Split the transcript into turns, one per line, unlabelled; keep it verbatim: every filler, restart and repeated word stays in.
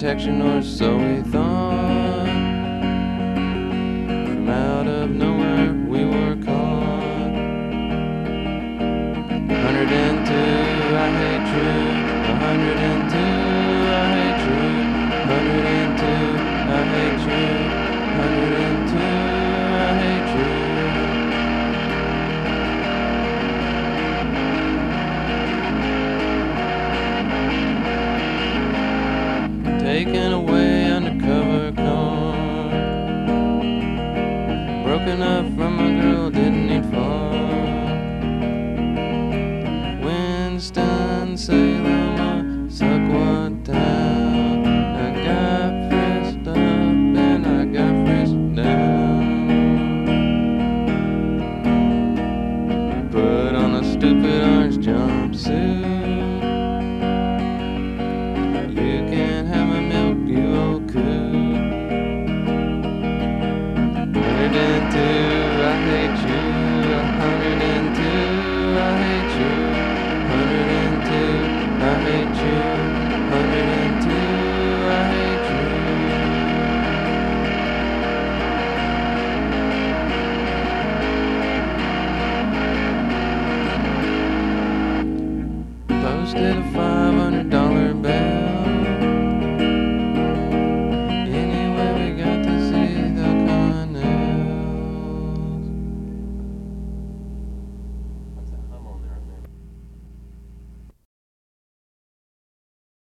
protection, or so we thought. From out of nowhere we were caught. A hundred and two, I hate you. A hundred and two, I hate you. A hundred and two, I hate you. A hundred and two, I hate you. Taken away undercover car, broken up from